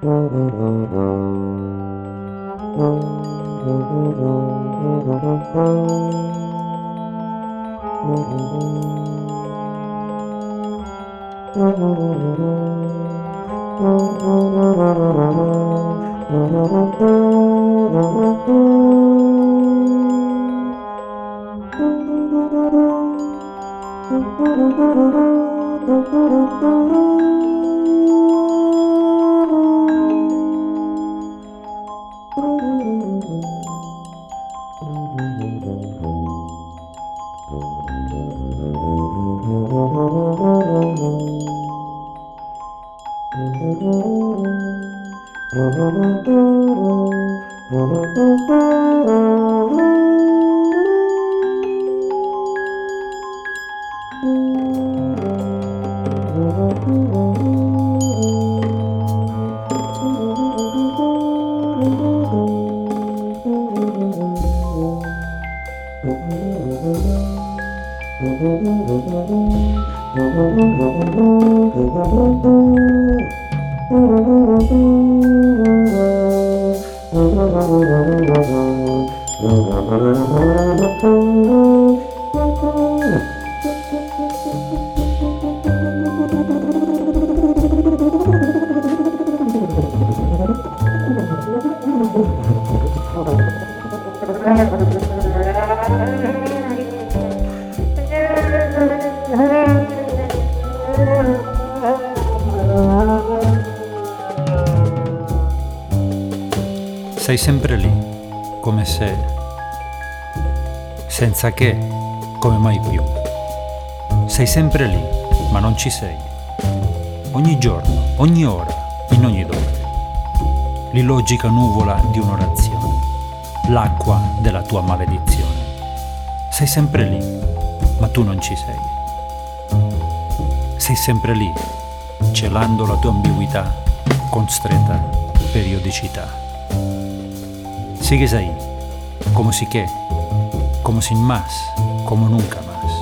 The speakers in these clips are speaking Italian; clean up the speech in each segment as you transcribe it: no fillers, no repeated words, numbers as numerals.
Sei sempre lì, come se, senza che, come mai più. Sei sempre lì, ma non ci sei. Ogni giorno, ogni ora, in ogni dove. L'illogica nuvola di un'orazione, l'acqua della tua maledizione. Sei sempre lì, ma tu non ci sei. Sei sempre lì, celando la tua ambiguità con stretta periodicità. Sigues ahí, como si qué, como sin más, como nunca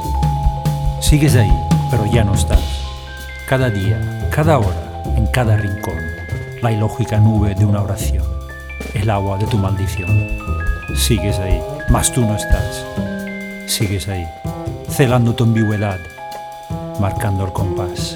más. Sigues ahí, pero ya no estás. Cada día, cada hora, en cada rincón, la ilógica nube de una oración, el agua de tu maldición. Sigues ahí, mas tú no estás. Sigues ahí, celando tu ambigüedad, marcando el compás.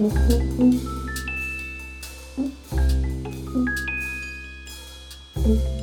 Mm-hmm.